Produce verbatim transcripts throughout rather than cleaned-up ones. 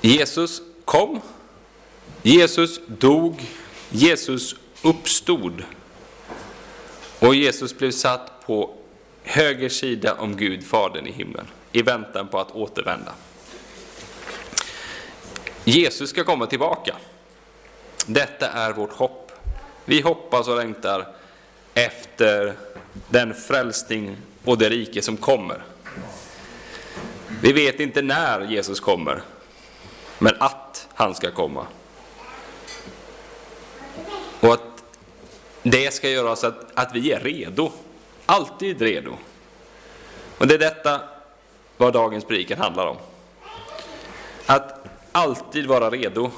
Jesus kom, Jesus dog, Jesus uppstod och Jesus blev satt på höger sida om Gud, Fadern i himlen, i väntan på att återvända. Jesus ska komma tillbaka. Detta är vårt hopp. Vi hoppas och längtar efter den frälsning och det rike som kommer. Vi vet inte när Jesus kommer, men att han ska komma. Och att det ska göra oss att, att vi är redo. Alltid redo. Och det är detta vad dagens predikan handlar om. Att alltid vara redo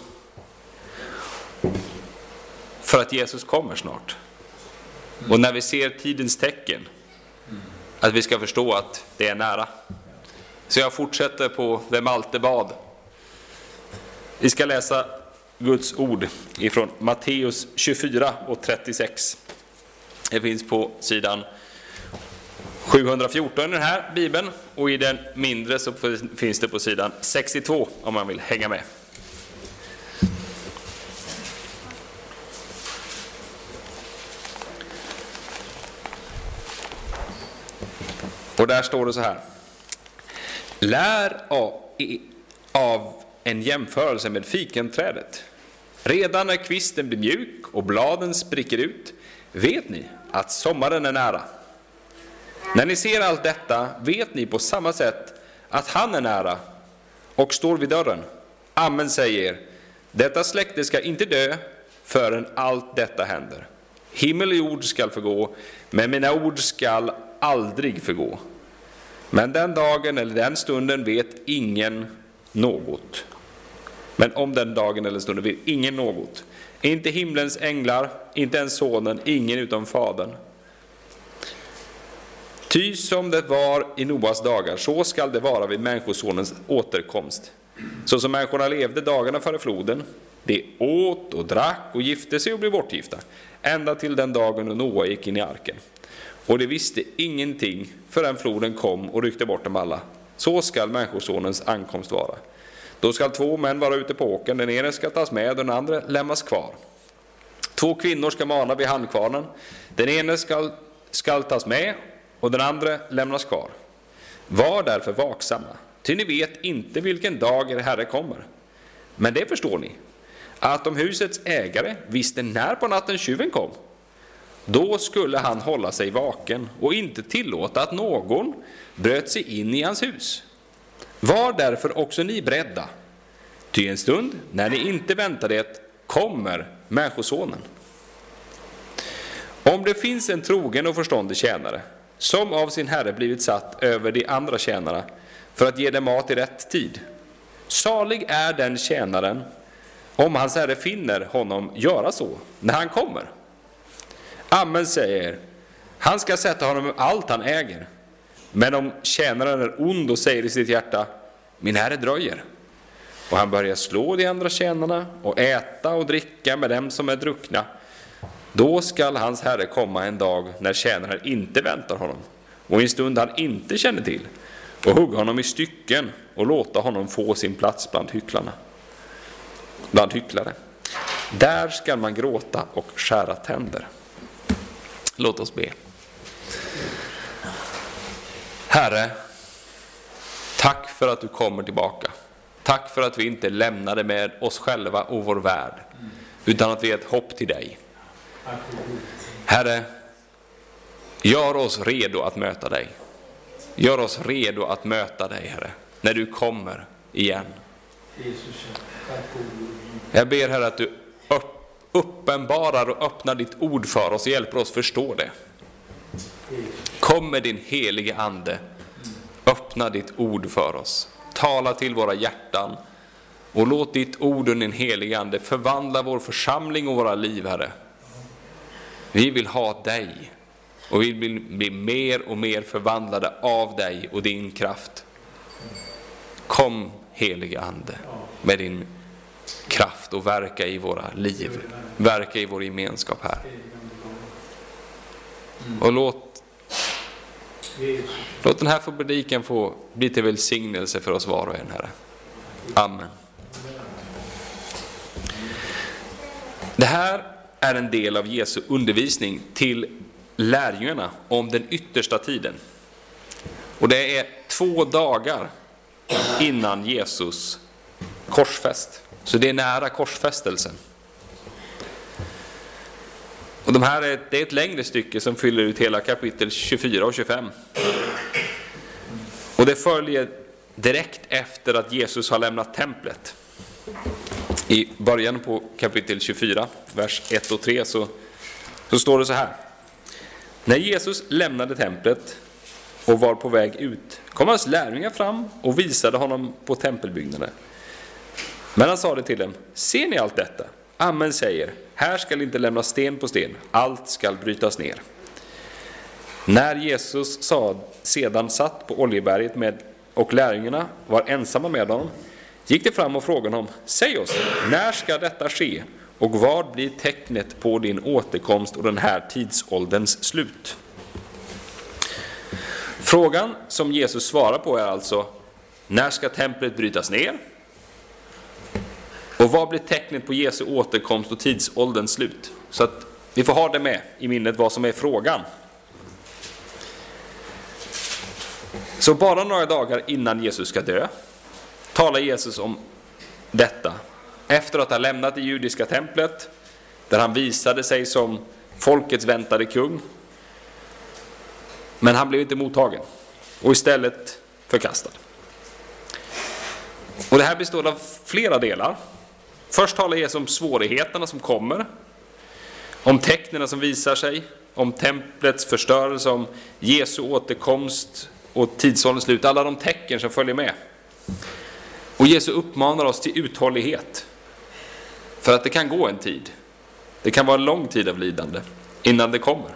för att Jesus kommer snart. Och när vi ser tidens tecken, att vi ska förstå att det är nära. Så jag fortsätter på det Malte bad. Vi ska läsa Guds ord ifrån Matteus tjugofyra och trettiosex. Det finns på sidan sjuhundrafjorton i den här bibeln, och i den mindre så finns det på sidan sextiotvå om man vill hänga med. Och där står det så här: lär av en jämförelse med fikenträdet. Redan när kvisten blir mjuk och bladen spricker ut, vet ni att sommaren är nära. När ni ser allt detta vet ni på samma sätt att han är nära och står vid dörren. Amen säger, detta släkte ska inte dö förrän allt detta händer. Himmel och jord skall förgå, men mina ord skall aldrig förgå. Men den dagen eller den stunden vet ingen något. Men om den dagen eller stunden vet ingen något. Inte himlens änglar, inte ens sonen, ingen utom fadern. Ty som det var i Noas dagar, så skall det vara vid människosonens återkomst. Så som människorna levde dagarna före floden, de åt och drack och gifte sig och blev bortgifta, ända till den dagen då Noa gick in i arken. Och de visste ingenting förrän floden kom och ryckte bort dem alla. Så skall människosonens ankomst vara. Då skall två män vara ute på åkern, den ene ska tas med och den andra lämnas kvar. Två kvinnor ska mana vid handkvarnen, den ene ska, ska tas med och den andra lämnas kvar. Var därför vaksamma, ty ni vet inte vilken dag er Herre kommer. Men det förstår ni, att om husets ägare visste när på natten tjuven kom, då skulle han hålla sig vaken och inte tillåta att någon bröt sig in i hans hus. Var därför också ni beredda, ty en stund när ni inte väntar det kommer människosonen. Om det finns en trogen och förståndig tjänare, som av sin herre blivit satt över de andra tjänarna för att ge dem mat i rätt tid, salig är den tjänaren om hans herre finner honom göra så när han kommer. Amen säger, han ska sätta honom med allt han äger. Men om tjänaren är ond och säger i sitt hjärta, min herre dröjer, och han börjar slå de andra tjänarna och äta och dricka med dem som är druckna, då skall hans herre komma en dag när tjänaren inte väntar honom, och en stund han inte känner till, och hugga honom i stycken och låta honom få sin plats bland hycklarna. Bland hycklare. Där ska man gråta och skära tänder. Låt oss be. Herre, tack för att du kommer tillbaka. Tack för att vi inte lämnade med oss själva och vår värld, utan att vi är ett hopp till dig. Herre, gör oss redo att möta dig. Gör oss redo att möta dig, Herre, när du kommer igen. Jag ber, Herre, att du uppenbarar och öppnar ditt ord för oss och hjälper oss förstå det. Kom med din helige ande. Öppna ditt ord för oss. Tala till våra hjärtan. Och låt ditt ord och din helige ande förvandla vår församling och våra liv, Herre. Vi vill ha dig. Och vi vill bli mer och mer förvandlade av dig och din kraft. Kom, helige ande, med din kraft och verka i våra liv. Verka i vår gemenskap här. Och låt, låt den här predikan få bli till välsignelse för oss var och en, Herre. Amen. Det här är en del av Jesu undervisning till lärjungarna om den yttersta tiden. Och det är två dagar innan Jesus korsfäst. Så det är nära korsfästelsen. Och de här är, det är ett längre stycke som fyller ut hela kapitel tjugofyra och tjugofem. Och det följer direkt efter att Jesus har lämnat templet. I början på kapitel tjugofyra, vers ett och tre, så, så står det så här. När Jesus lämnade templet och var på väg ut kom hans lärjungar fram och visade honom på tempelbyggnaden. Men han sa det till dem: ser ni allt detta? Amen säger, här skall inte lämnas sten på sten, allt skall brytas ner. När Jesus sa, sedan satt på Oljeberget med, och lärjungarna var ensamma med honom, gick det fram och frågade honom: säg oss, när ska detta ske? Och vad blir tecknet på din återkomst och den här tidsålderns slut? Frågan som Jesus svarar på är alltså: när ska templet brytas ner? Och vad blir tecknet på Jesu återkomst och tidsålderns slut? Så att vi får ha det med i minnet vad som är frågan. Så bara några dagar innan Jesus ska dö talar Jesus om detta. Efter att ha lämnat det judiska templet, där han visade sig som folkets väntade kung. Men han blev inte mottagen och istället förkastad. Och det här består av flera delar. Först talar Jesus om svårigheterna som kommer, om tecknen som visar sig, om templets förstörelse, om Jesu återkomst och tidsålderns slut, alla de tecken som följer med. Och Jesus uppmanar oss till uthållighet, för att det kan gå en tid. Det kan vara en lång tid av lidande innan det kommer.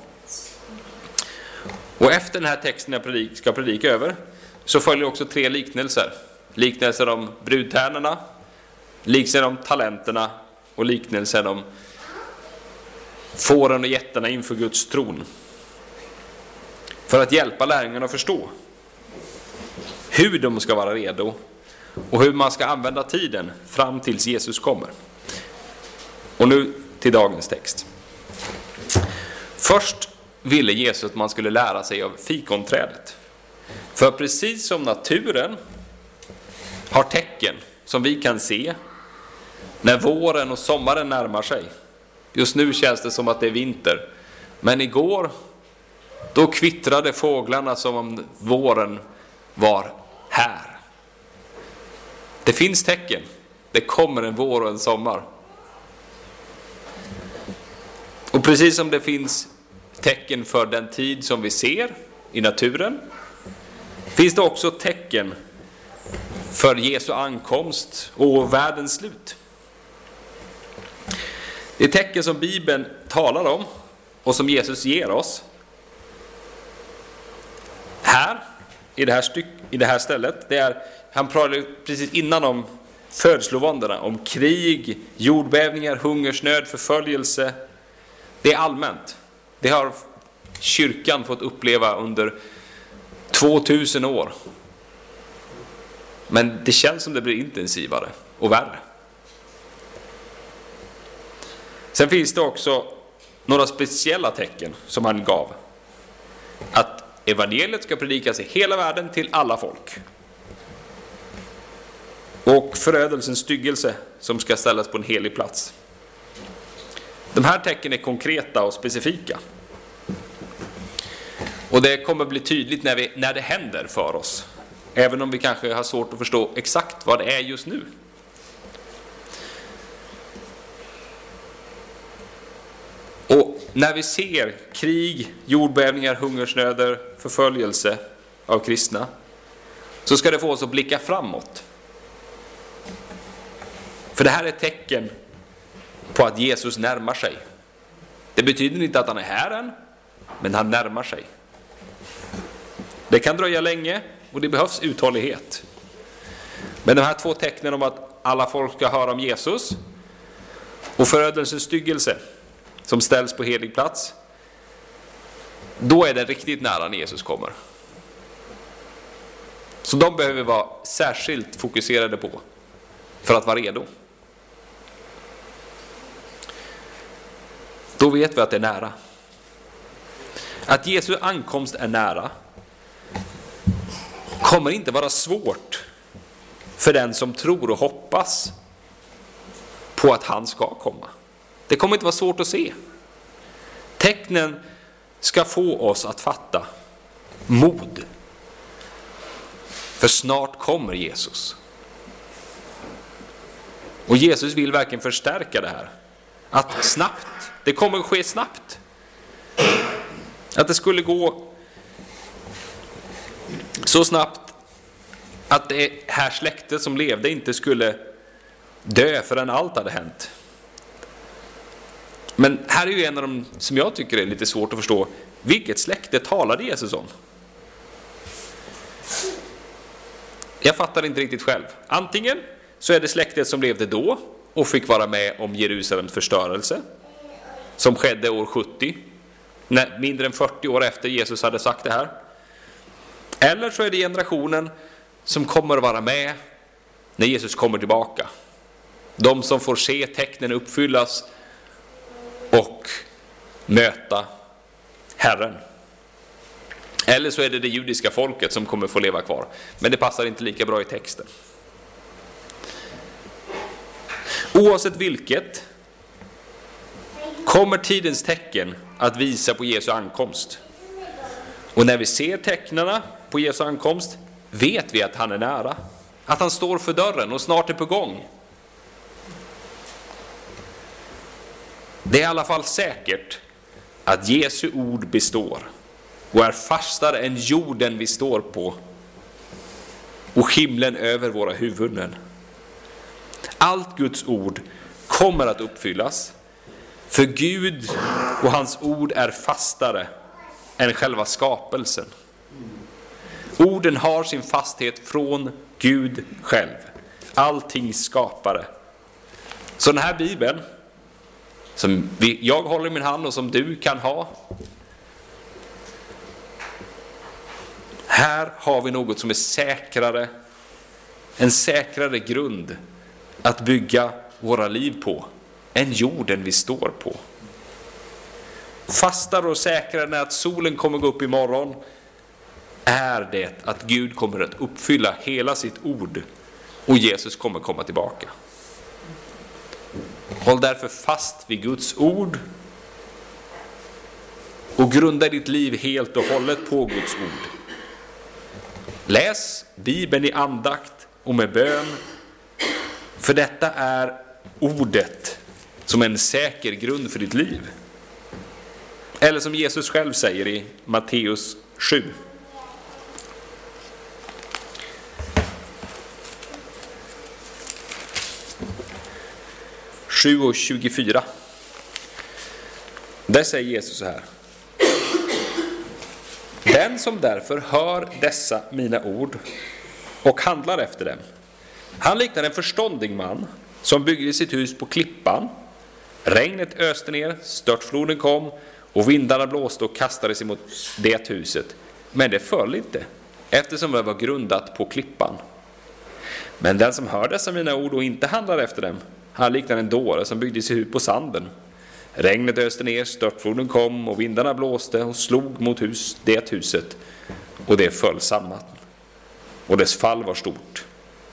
Och efter den här texten jag ska predika över så följer också tre liknelser. Liknelser om brudtärnorna, liknelser om talenterna och liknelser om fåren och getterna inför Guds tron. För att hjälpa lärjungarna att förstå hur de ska vara redo och hur man ska använda tiden fram tills Jesus kommer. Och nu till dagens text. Först ville Jesus att man skulle lära sig av fikonträdet. För precis som naturen har tecken som vi kan se när våren och sommaren närmar sig. Just nu känns det som att det är vinter. Men igår, då kvittrade fåglarna som om våren var här. Det finns tecken. Det kommer en vår och en sommar. Och precis som det finns tecken för den tid som vi ser i naturen, finns det också tecken för Jesu ankomst och världens slut. Det är tecken som Bibeln talar om och som Jesus ger oss. Här, i det här, styck, i det här stället, det är, han pratade precis innan om födslovåndorna, om krig, jordbävningar, hungersnöd, förföljelse. Det är allmänt. Det har kyrkan fått uppleva under tvåtusen år. Men det känns som det blir intensivare och värre. Sen finns det också några speciella tecken som han gav. Att evangeliet ska predikas i hela världen till alla folk. Och förödelsens styggelse som ska ställas på en helig plats. De här tecken är konkreta och specifika. Och det kommer bli tydligt när, vi, när det händer för oss. Även om vi kanske har svårt att förstå exakt vad det är just nu. Och när vi ser krig, jordbävningar, hungersnöder, förföljelse av kristna, så ska det få oss att blicka framåt. För det här är ett tecken på att Jesus närmar sig. Det betyder inte att han är här än, men han närmar sig. Det kan dröja länge och det behövs uthållighet. Men de här två tecknen om att alla folk ska höra om Jesus och förödelsens styggelse som ställs på helig plats, då är det riktigt nära när Jesus kommer. Så de behöver vi vara särskilt fokuserade på för att vara redo. då vet vi att det är nära. Att Jesu ankomst är nära kommer inte vara svårt för den som tror och hoppas på att han ska komma. Det kommer inte vara svårt att se. Tecknen ska få oss att fatta mod. För snart kommer Jesus. Och Jesus vill verkligen förstärka det här. Att snabbt, det kommer att ske snabbt. Att det skulle gå så snabbt att det här släktet som levde inte skulle dö förrän allt hade hänt. Men här är ju en av de som jag tycker är lite svårt att förstå. Vilket släkte talade Jesus om? Jag fattar inte riktigt själv. Antingen så är det släktet som levde då och fick vara med om Jerusalems förstörelse, som skedde år sjuttio, mindre än fyrtio år efter Jesus hade sagt det här. Eller så är det generationen som kommer att vara med när Jesus kommer tillbaka. De som får se tecknen uppfyllas och möta Herren. Eller så är det det judiska folket som kommer få leva kvar. Men det passar inte lika bra i texten. Oavsett vilket kommer tidens tecken att visa på Jesu ankomst. Och när vi ser tecknarna på Jesu ankomst vet vi att han är nära. Att han står för dörren och snart är på gång. Det är i alla fall säkert att Jesu ord består och är fastare än jorden vi står på och himlen över våra huvuden. Allt Guds ord kommer att uppfyllas, för Gud och hans ord är fastare än själva skapelsen. Orden har sin fasthet från Gud själv, allting skapare. Så den här Bibeln som vi, jag håller i min hand och som du kan ha, här har vi något som är säkrare, en säkrare grund att bygga våra liv på än jorden vi står på. Fastare och säkrare när att solen kommer gå upp imorgon är det att Gud kommer att uppfylla hela sitt ord och Jesus kommer komma tillbaka. Håll därför fast vid Guds ord och grunda ditt liv helt och hållet på Guds ord. Läs Bibeln i andakt och med bön, för detta är ordet som en säker grund för ditt liv. Eller som Jesus själv säger i Matteus sju. sju och tjugofyra. Där säger Jesus så här: den som därför hör dessa mina ord och handlar efter dem, han liknar en förståndig man som byggde sitt hus på klippan. Regnet öste ner, störtfloden kom och vindarna blåste och kastade sig mot det huset. Men det föll inte, eftersom det var grundat på klippan. Men den som hör dessa mina ord och inte handlar efter dem, han liknar en dåre som byggde sitt hus på sanden. Regnet öste ner, störtfloden kom och vindarna blåste och slog mot hus, det huset, och det föll samman. Och dess fall var stort.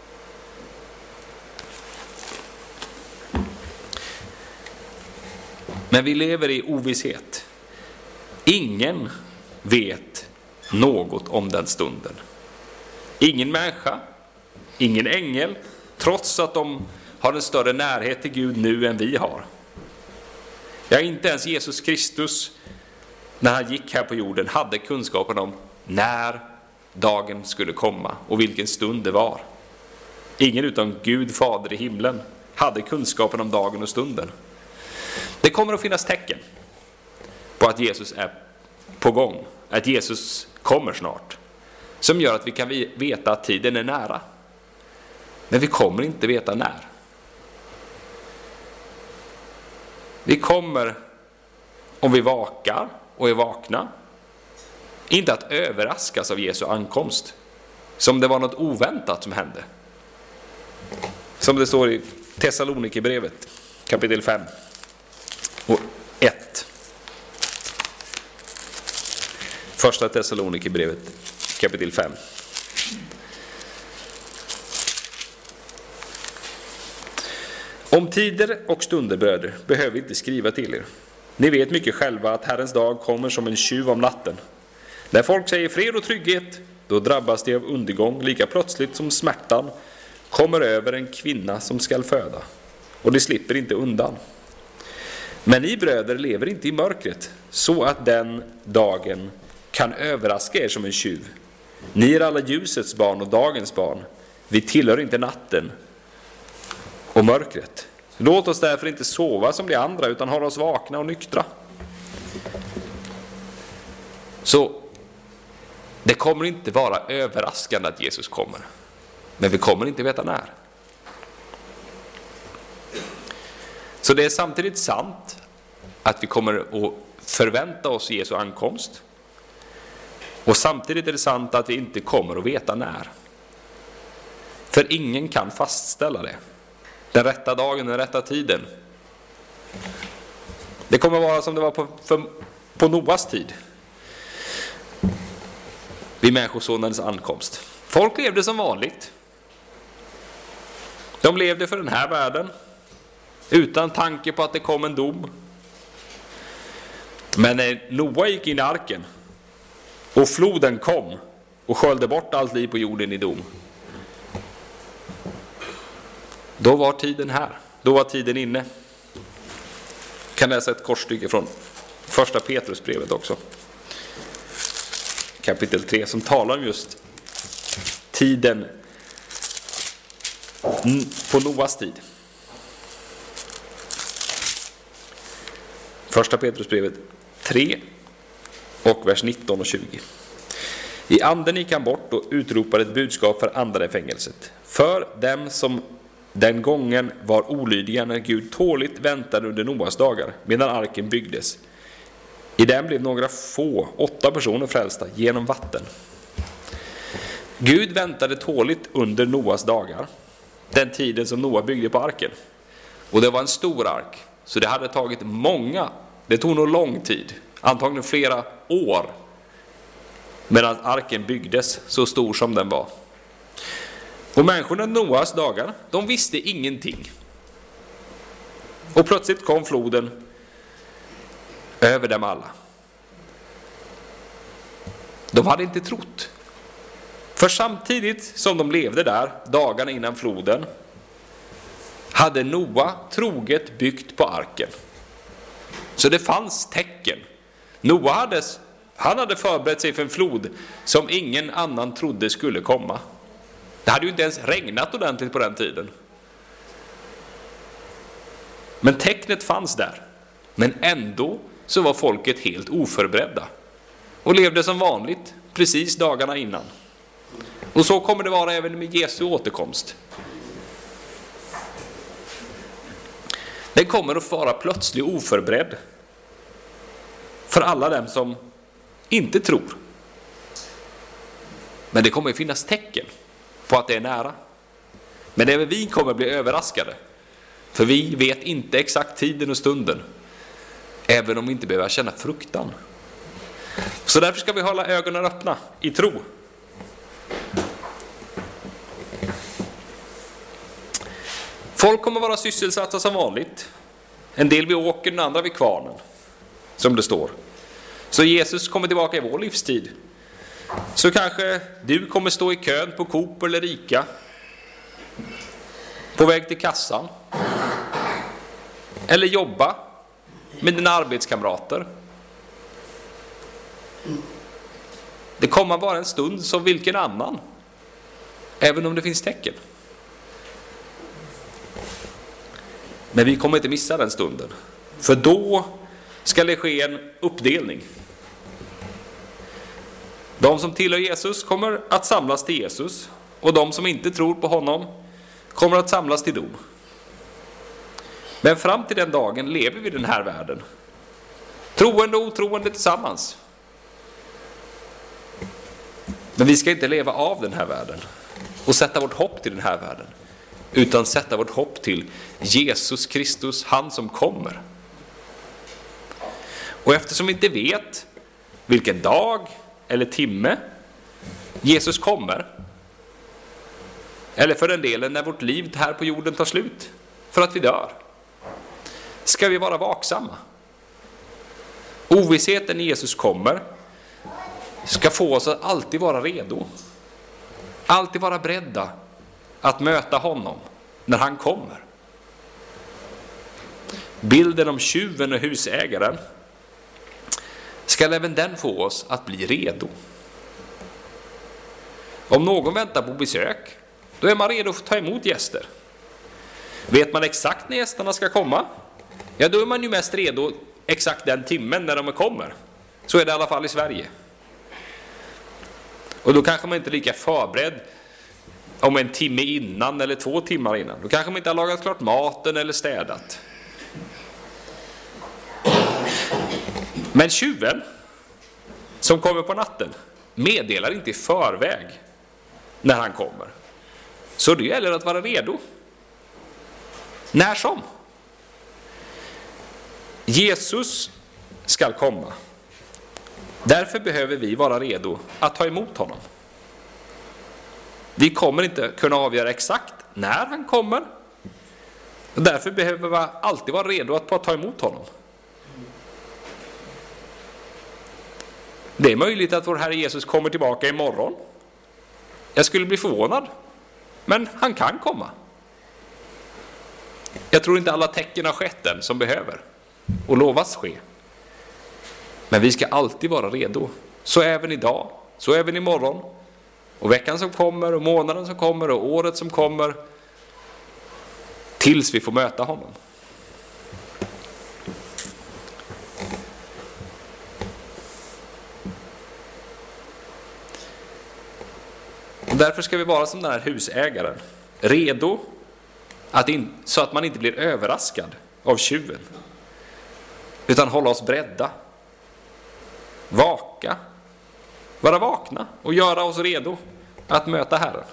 Men vi lever i ovisshet. Ingen vet något om den stunden. Ingen människa, ingen ängel, trots att de har en större närhet till Gud nu än vi har. Ja, inte ens Jesus Kristus, när han gick här på jorden, hade kunskapen om när dagen skulle komma och vilken stund det var. Ingen utom Gud, Fader i himlen, hade kunskapen om dagen och stunden. Det kommer att finnas tecken på att Jesus är på gång, att Jesus kommer snart, som gör att vi kan veta att tiden är nära. Men vi kommer inte veta när. Vi kommer, om vi vakar och är vakna, inte att överraskas av Jesu ankomst, som det var något oväntat som hände. Som det står i Thessalonikerbrevet kapitel fem och ett. Första Thessalonikerbrevet kapitel fem. Om tider och stunder, bröder, behöver vi inte skriva till er. Ni vet mycket själva att Herrens dag kommer som en tjuv om natten. När folk säger fred och trygghet, då drabbas de av undergång lika plötsligt som smärtan kommer över en kvinna som skall föda. Och de slipper inte undan. Men ni bröder lever inte i mörkret, så att den dagen kan överraska er som en tjuv. Ni är alla ljusets barn och dagens barn. Vi tillhör inte natten och mörkret. Låt oss därför inte sova som de andra, utan hålla oss vakna och nyktra. Så det kommer inte vara överraskande att Jesus kommer. Men vi kommer inte veta när. Så det är samtidigt sant att vi kommer att förvänta oss Jesu ankomst. Och samtidigt är det sant att vi inte kommer att veta när. För ingen kan fastställa det. Den rätta dagen, den rätta tiden. Det kommer att vara som det var på, för, på Noas tid. Vid människosonens ankomst. Folk levde som vanligt. De levde för den här världen. Utan tanke på att det kom en dom. Men när Noa gick in i arken och floden kom och sköljde bort allt liv på jorden i dom, då var tiden här. Då var tiden inne. Jag kan läsa ett korsstycke från första Petrusbrevet också. Kapitel tre, som talar om just tiden på Noas tid. Första Petrusbrevet tre och vers nitton och tjugo. I anden gick han bort och utropade ett budskap för andra i fängelset. För dem som den gången var olydiga när Gud tåligt väntade under Noas dagar, medan arken byggdes. I den blev några få, åtta personer frälsta genom vatten. Gud väntade tåligt under Noas dagar, den tiden som Noa byggde på arken. Och det var en stor ark, så det hade tagit många, det tog nog lång tid, antagligen flera år, medan arken byggdes så stor som den var. Och människorna i Noas dagar, de visste ingenting. Och plötsligt kom floden över dem alla. De hade inte trott. För samtidigt som de levde där, dagarna innan floden, hade Noa troget byggt på arken. Så det fanns tecken. Noa hade, han hade förberett sig för en flod som ingen annan trodde skulle komma. Det hade ju inte ens regnat ordentligt på den tiden. Men tecknet fanns där. Men ändå så var folket helt oförberedda. Och levde som vanligt precis dagarna innan. Och så kommer det vara även med Jesu återkomst. Den kommer att vara plötsligt oförberedd. För alla dem som inte tror. Men det kommer att finnas tecken på att det är nära. Men även vi kommer att bli överraskade. För vi vet inte exakt tiden och stunden. Även om vi inte behöver känna fruktan. Så därför ska vi hålla ögonen öppna i tro. Folk kommer att vara sysselsatta som vanligt. En del vid åkern, andra vid kvarnen. Som det står. Så Jesus kommer tillbaka i vår livstid. Så kanske du kommer stå i kön på Coop eller Ica. På väg till kassan. Eller jobba med dina arbetskamrater. Det kommer vara en stund som vilken annan. Även om det finns tecken. Men vi kommer inte missa den stunden. För då ska det ske en uppdelning. De som tillhör Jesus kommer att samlas till Jesus. Och de som inte tror på honom kommer att samlas till dom. Men fram till den dagen lever vi i den här världen. Troende och otroende tillsammans. Men vi ska inte leva av den här världen. Och sätta vårt hopp till den här världen. Utan sätta vårt hopp till Jesus Kristus, han som kommer. Och eftersom vi inte vet vilken dag eller timme Jesus kommer. Eller för den delen när vårt liv här på jorden tar slut. För att vi dör. Ska vi vara vaksamma. Ovissheten när Jesus kommer ska få oss att alltid vara redo. Alltid vara beredda att möta honom när han kommer. Bilden om tjuven och husägaren ska även den få oss att bli redo. Om någon väntar på besök, då är man redo att ta emot gäster. Vet man exakt när gästerna ska komma, ja då är man ju mest redo exakt den timmen när de kommer. Så är det i alla fall i Sverige. Och då kanske man inte är lika förberedd om en timme innan eller två timmar innan. Då kanske man inte har lagat klart maten eller städat. Men tjuven som kommer på natten meddelar inte i förväg när han kommer. Så det gäller att vara redo. När som. Jesus ska komma. Därför behöver vi vara redo att ta emot honom. Vi kommer inte kunna avgöra exakt när han kommer. Och därför behöver vi alltid vara redo att ta emot honom. Det är möjligt att vår Herre Jesus kommer tillbaka imorgon. Jag skulle bli förvånad. Men han kan komma. Jag tror inte alla tecken har skett än som behöver. Och lovas ske. Men vi ska alltid vara redo. Så även idag. Så även imorgon. Och veckan som kommer. Och månaden som kommer. Och året som kommer. Tills vi får möta honom. Och därför ska vi vara som den här husägaren. Redo att in, så att man inte blir överraskad av tjuven. Utan hålla oss beredda. Vaka. Vara vakna och göra oss redo att möta Herren.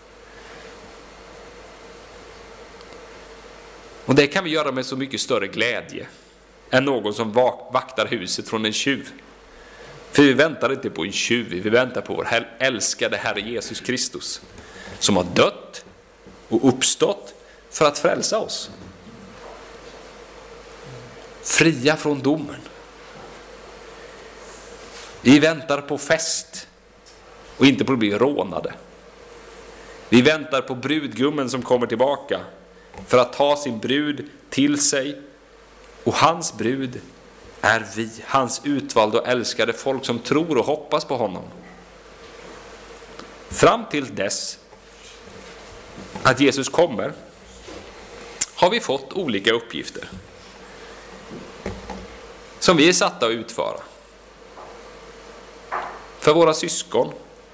Och det kan vi göra med så mycket större glädje än någon som vaktar huset från en tjuv. För vi väntar inte på en tjuv, vi väntar på vår älskade Herre Jesus Kristus. Som har dött och uppstått för att frälsa oss. Fria från domen. Vi väntar på fest och inte på att bli rånade. Vi väntar på brudgummen som kommer tillbaka för att ta sin brud till sig. Och hans brud är vi, hans utvalda och älskade folk som tror och hoppas på honom. Fram till dess att Jesus kommer har vi fått olika uppgifter som vi är satta att utföra. För våra syskon.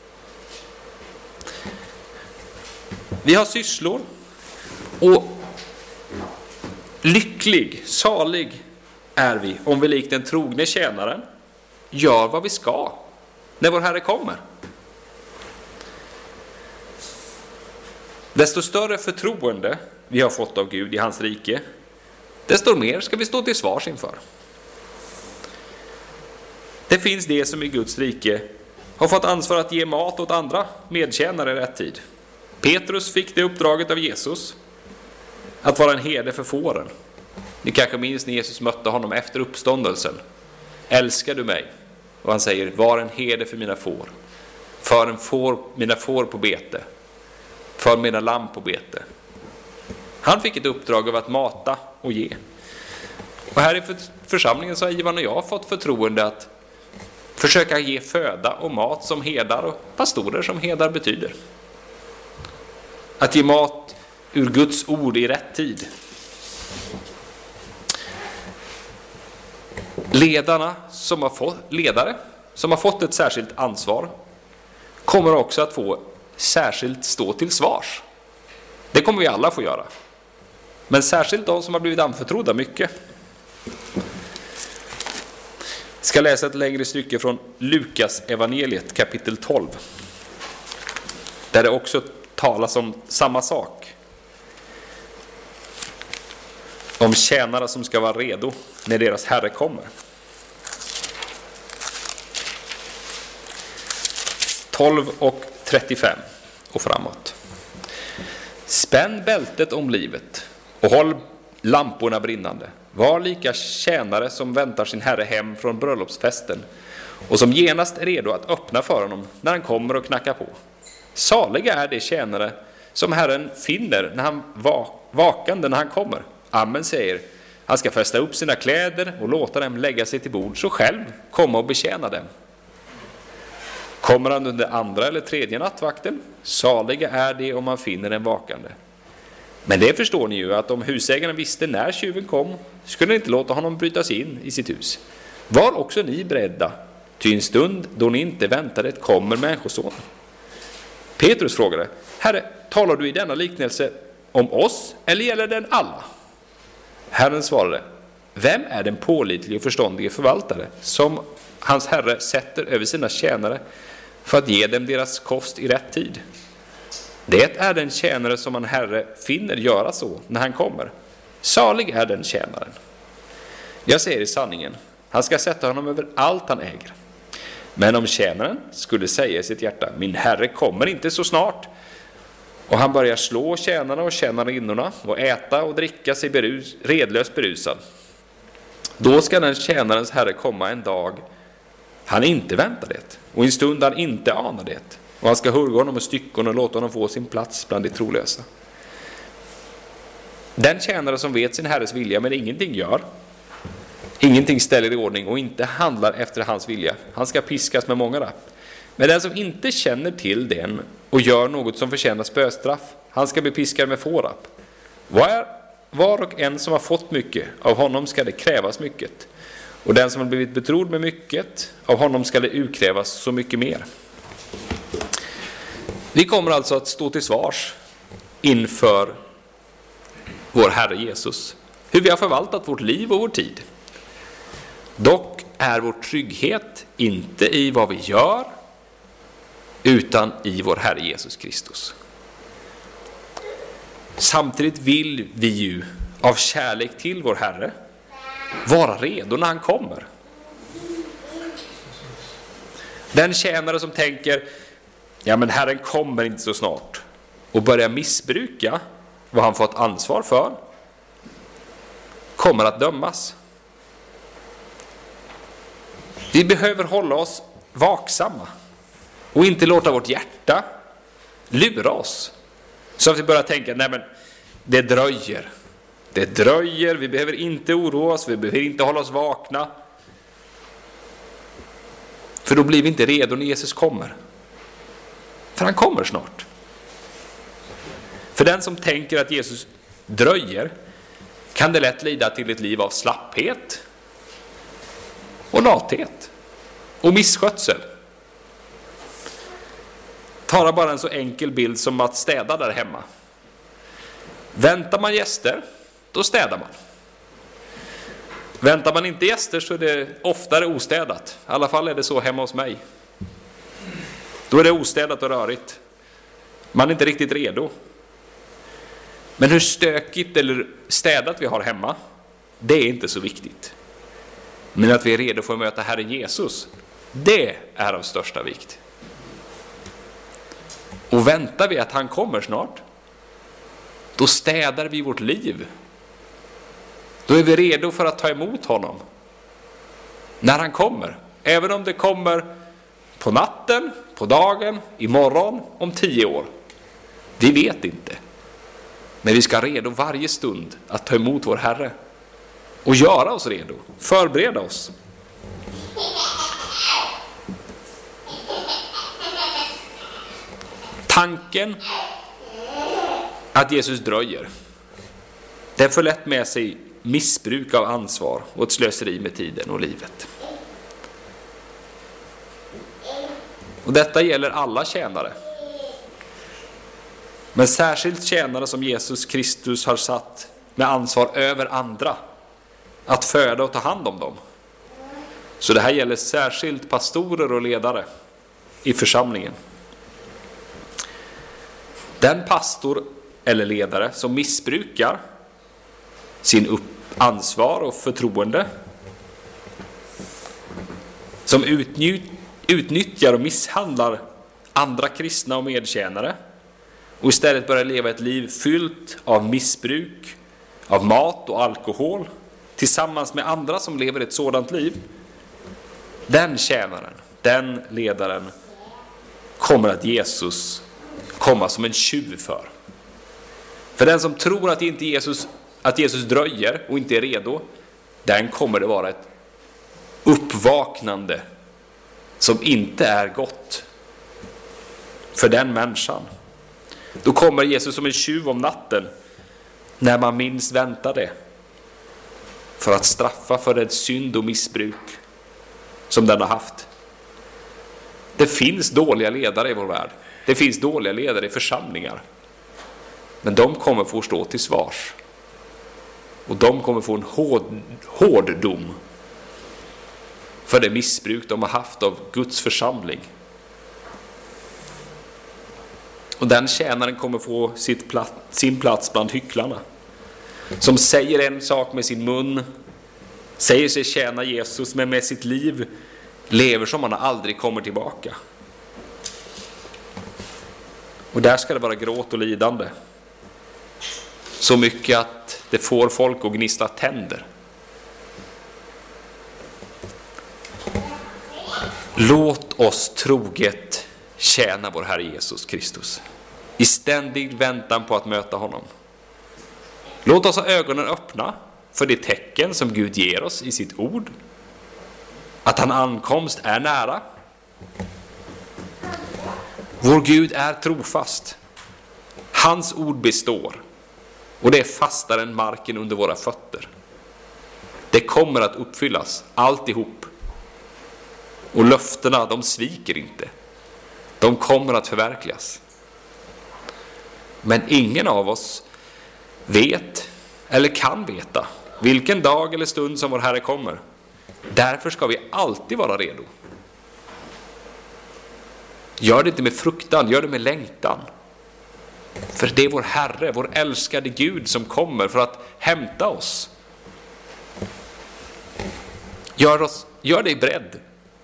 Vi har sysslor och lycklig, salig är vi om vi likt den trogne tjänaren gör vad vi ska när vår Herre kommer. Desto större förtroende vi har fått av Gud i hans rike, desto mer ska vi stå till svars inför. Det finns det som i Guds rike har fått ansvar att ge mat åt andra medtjänare i rätt tid. Petrus fick det uppdraget av Jesus att vara en herde för fåren. Ni kanske minns när Jesus mötte honom efter uppståndelsen. Älskar du mig? Och han säger, var en herde för mina får. För en får, mina får på bete. För mina lamm på bete. Han fick ett uppdrag av att mata och ge. Och här i församlingen så har Ivan och jag fått förtroende att försöka ge föda och mat som herdar och pastorer som herdar betyder. Att ge mat ur Guds ord i rätt tid. Ledarna som har fått, ledare som har fått ett särskilt ansvar kommer också att få särskilt stå till svars. Det kommer vi alla få göra. Men särskilt de som har blivit anförtrodda mycket. Jag ska läsa ett längre stycke från Lukas evangeliet kapitel tolv. Där det också talas om samma sak. Om tjänare som ska vara redo när deras Herre kommer. tolv och trettiofem och framåt. Spänn bältet om livet och håll lamporna brinnande. Var lika tjänare som väntar sin herre hem från bröllopsfesten och som genast är redo att öppna för honom när han kommer och knackar på. Saliga är det tjänare som Herren finner när han var vakande när han kommer. Amen säger, han ska fästa upp sina kläder och låta dem lägga sig till bord så själv komma och betjäna dem. Kommer han under andra eller tredje nattvakten, saliga är det om man finner en vakande. Men det förstår ni ju att om husägaren visste när tjuven kom, skulle inte låta honom bryta sig in i sitt hus. Var också ni beredda, ty en stund då ni inte väntade kommer människosonen. Petrus frågade, Herre, talar du i denna liknelse om oss eller gäller den alla? Herren svarade, vem är den pålitlige och förståndige förvaltare som hans herre sätter över sina tjänare för att ge dem deras kost i rätt tid? Det är den tjänare som han herre finner göra så när han kommer. Salig är den tjänaren. Jag säger i sanningen, han ska sätta honom över allt han äger. Men om tjänaren skulle säga i sitt hjärta, min herre kommer inte så snart, och han börjar slå tjänarna och tjänarinnorna och äta och dricka sig berus, redlöst berusad, då ska den tjänarens herre komma en dag han inte väntar det, och en stund han inte anar det, och han ska hugga honom med styckon och låta honom få sin plats bland de trolösa. Den tjänare som vet sin herres vilja men ingenting gör, ingenting ställer i ordning och inte handlar efter hans vilja, han ska piskas med många rapp. Men den som inte känner till den och gör något som förtjänar spöstraff, han ska bli piskad med få rapp. Var, var och en som har fått mycket, av honom ska det krävas mycket. Och den som har blivit betrodd med mycket, av honom ska det utkrävas så mycket mer. Vi kommer alltså att stå till svars inför vår Herre Jesus. Hur vi har förvaltat vårt liv och vår tid. Dock är vår trygghet inte i vad vi gör, utan i vår Herre Jesus Kristus. Samtidigt vill vi ju av kärlek till vår Herre vara redo när han kommer. Den tjänare som tänker, ja men Herren kommer inte så snart, och börjar missbruka vad han fått ansvar för, kommer att dömas. Vi behöver hålla oss vaksamma och inte låta vårt hjärta lura oss. Så att vi börjar tänka, nej men det dröjer. Det dröjer, vi behöver inte oroa oss, vi behöver inte hålla oss vakna. För då blir vi inte redo när Jesus kommer. För han kommer snart. För den som tänker att Jesus dröjer kan det lätt leda till ett liv av slapphet och lathet och misskötsel. Ta bara en så enkel bild som att städa där hemma. Väntar man gäster, då städar man. Väntar man inte gäster så är det oftare ostädat. I alla fall är det så hemma hos mig. Då är det ostädat och rörigt. Man är inte riktigt redo. Men hur stökigt eller städat vi har hemma, det är inte så viktigt. Men att vi är redo för att möta Herre Jesus, det är av största vikt. Och väntar vi att han kommer snart, då städar vi vårt liv. Då är vi redo för att ta emot honom när han kommer. Även om det kommer på natten, på dagen, imorgon, om tio år. Vi vet inte. Men vi ska redo varje stund att ta emot vår Herre. Och göra oss redo. Förbereda oss. Tanken att Jesus dröjer, den för lätt med sig missbruk av ansvar och ett slöseri med tiden och livet. Och detta gäller alla tjänare. Men särskilt tjänare som Jesus Kristus har satt med ansvar över andra, att föda och ta hand om dem. Så det här gäller särskilt pastorer och ledare i församlingen. Den pastor eller ledare som missbrukar sin upp ansvar och förtroende, som utnyt- utnyttjar och misshandlar andra kristna och medtjänare och istället börjar leva ett liv fyllt av missbruk, av mat och alkohol tillsammans med andra som lever ett sådant liv, den tjänaren, den ledaren kommer att Jesus komma som en tjuv för. För den som tror att, inte Jesus, att Jesus dröjer och inte är redo, den kommer det vara ett uppvaknande som inte är gott för den människan. Då kommer Jesus som en tjuv om natten när man minst väntar det, för att straffa för ett synd och missbruk som den har haft. Det finns dåliga ledare i vår värld. Det finns dåliga ledare i församlingar. Men de kommer få stå till svars. Och de kommer få en hård, hård dom för det missbruk de har haft av Guds församling. Och den tjänaren kommer få sitt plats, sin plats bland hycklarna, som säger en sak med sin mun, säger sig tjäna Jesus, men med sitt liv lever som han aldrig kommer tillbaka. Och där ska det vara gråt och lidande. Så mycket att det får folk att gnissla tänder. Låt oss troget tjäna vår Herre Jesus Kristus i ständig väntan på att möta honom. Låt oss ha ögonen öppna för det tecken som Gud ger oss i sitt ord, att han ankomst är nära. Vår Gud är trofast. Hans ord består, och det är fastare än marken under våra fötter. Det kommer att uppfyllas alltihop. Och löftena, de sviker inte. De kommer att förverkligas. Men ingen av oss vet eller kan veta vilken dag eller stund som vår Herre kommer. Därför ska vi alltid vara redo. Gör det inte med fruktan, gör det med längtan. För det är vår Herre, vår älskade Gud, som kommer för att hämta oss. Gör, oss, gör dig beredd.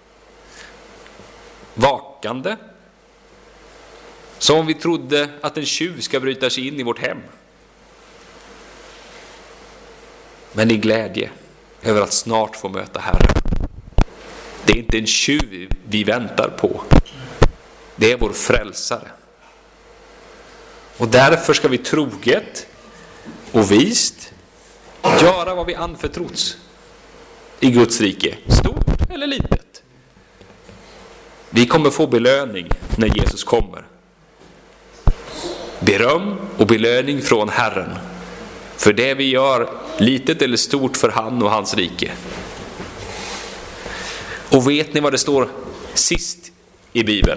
Vakande. Som om vi trodde att en tjuv ska bryta sig in i vårt hem. Men i glädje över att snart få möta Herren. Det är inte en tjuv vi väntar på. Det är vår frälsare. Och därför ska vi troget och vist göra vad vi anförtrots i Guds rike, stort eller litet. Vi kommer få belöning när Jesus kommer. Beröm och belöning från Herren för det vi gör, litet eller stort, för han och hans rike. Och vet ni vad det står sist i Bibeln?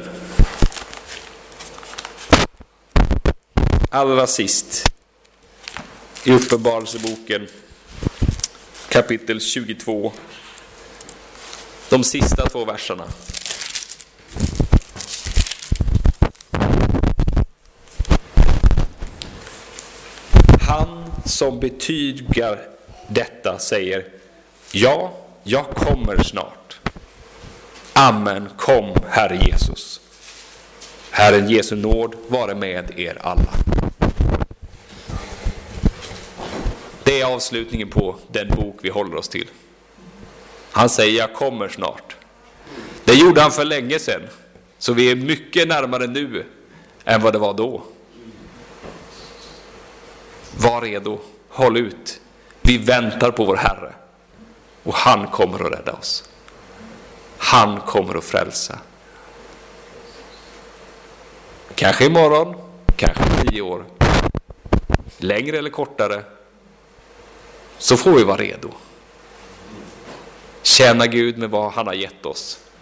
Allra sist i Uppenbarelseboken kapitel tjugotvå, de sista två verserna. Han som betygar detta säger: ja, jag kommer snart. Amen, kom Herre Jesus. Herren Jesu nåd vare med er alla. Det är avslutningen på den bok vi håller oss till. Han säger: jag kommer snart. Det gjorde han för länge sedan. Så vi är mycket närmare nu än vad det var då. Var redo, håll ut. Vi väntar på vår Herre. Och han kommer att rädda oss. Han kommer att frälsa. Kanske imorgon, kanske tio år. Längre eller kortare. Så får vi vara redo. Tjäna Gud med vad han har gett oss.